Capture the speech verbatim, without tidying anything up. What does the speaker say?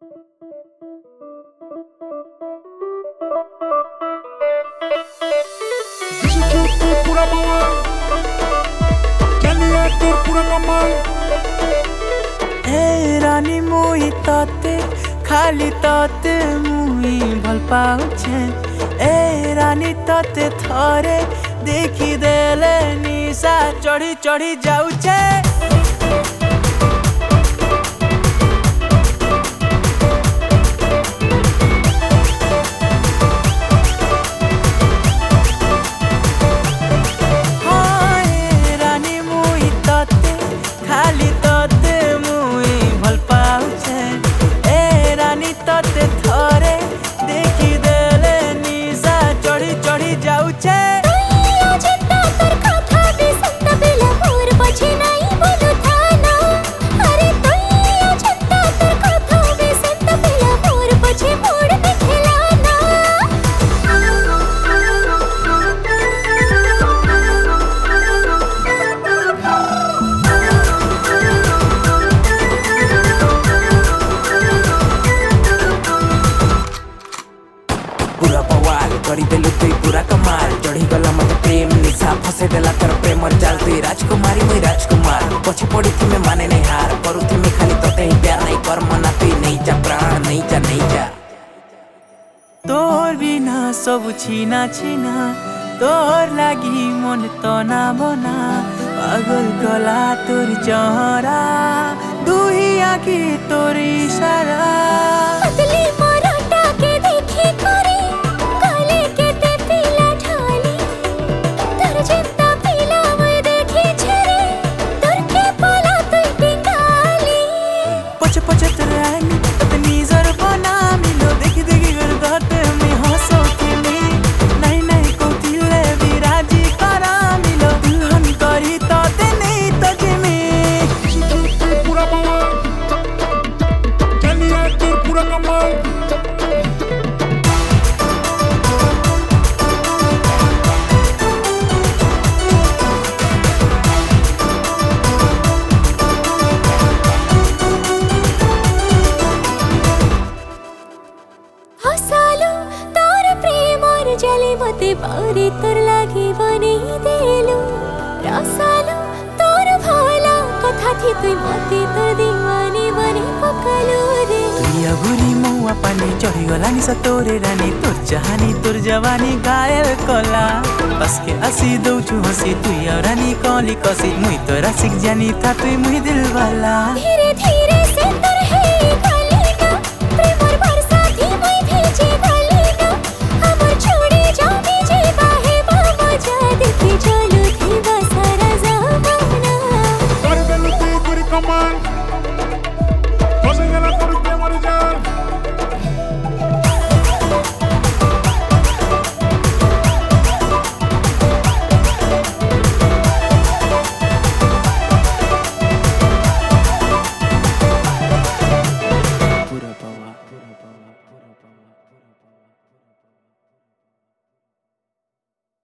पूरा बवाल चलिए तोर पूरा कमाल ए रानी मुई तते खाली तते मुई भल पाउछे ए रानी तते थरे देखी देले निशा चढ़ी चढ़ी जाउछे खाली तते मुई भल पाउछे ए रानी तते थरे देखी देले निशा चढ़ी चढ़ी जाउछे पूरा बवाल करी देलु तुई पूरा कमाल चढ़ी गला मत प्रेम निशा फसे देला तर प्रेम जाल तुई राजकुमारी मुई राजकुमार पछे पड़ी थी मैं माने नहीं हार करू थी मैं खाली तो ही प्यार नहीं कर मना तुई नहीं जा प्राण नहीं जा नहीं जा तोर बिना सब छीना छीना तोर लागी मन तो ना बना पागल गला तोर चेहरा दुही आँखी तोर इशारा मते बारी तोर लागी बनी देलु रसालु तोर भाला कथा थी तुई मते तोर दीवानी बनी पकलु रे तुई अगुरी मौआ पानी चढ़ी गलानी सा तोरे रानी तोर जहानी तोर जवानी घायल कला बस के आसी दौचु हसी तुई और रानी कली कसी मुई तोरा सिख जानी था तुई मुई दिल वाला धीरे धीरे